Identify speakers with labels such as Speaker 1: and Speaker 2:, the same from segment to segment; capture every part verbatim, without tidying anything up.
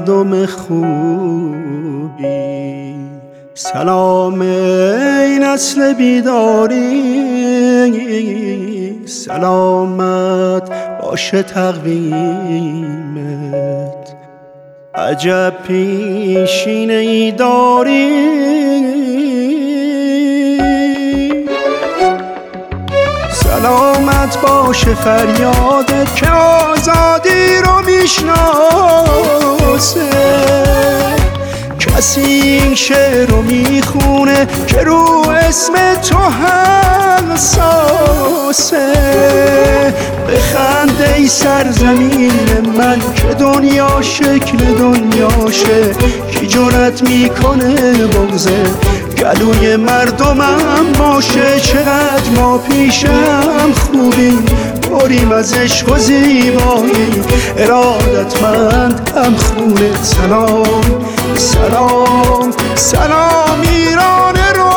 Speaker 1: مردم خوبی. سلام ای نسل بیداری، سلامت باشه تقویمت، عجب پیشینه ای داری. سلامت باشه فریادت که آزادی رو میشناسه، کسی این شعر رو میخونه که رو اسم تو حساسه. بخند ای سرزمین من که دنیا شکل دنیاشه، کی جرأت میکنه بغضه گلوی مردمم باشه. چقدر ما پیشم خوبیم، بریم از عشق و زیبایی، ارادتمند هم خونه. سلام سلام سلام ایران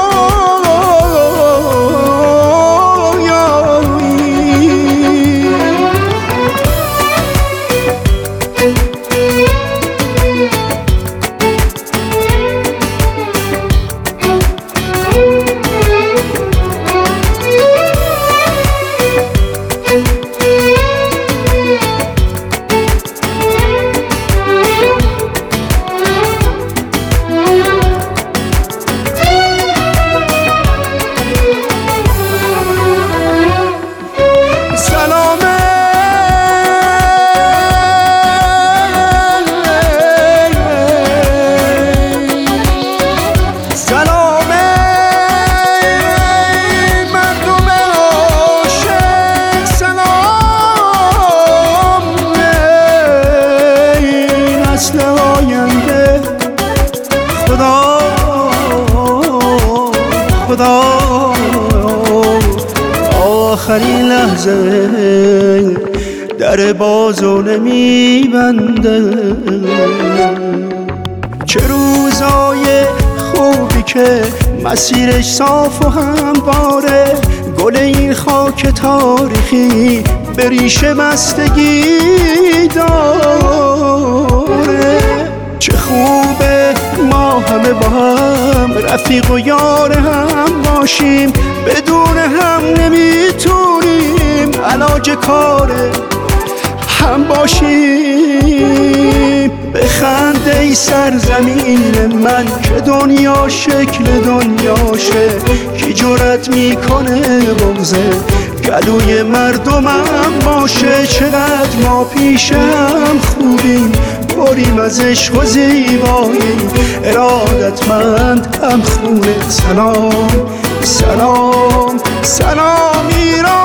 Speaker 1: خدا. آخرین لحظه در بازو نمیبنده، چه روزای خوبی که مسیرش صاف و همواره، گل این خاک تاریخی به ریشه بستگی داره. چه خوبه ما همه با هم رفیق و یار هم باشیم، بدون هم نمیتونیم علاج کار هم باشیم. بخند ای سرزمین من که دنیا شکل دنیاشه، کی جرأت میکنه بغضه گلوی مردمم باشه. چقدر ما پیشم خوبیم، بریم از عشق و زیبایی، ارادتمند هم خونه. سلام سلام سلام ایران.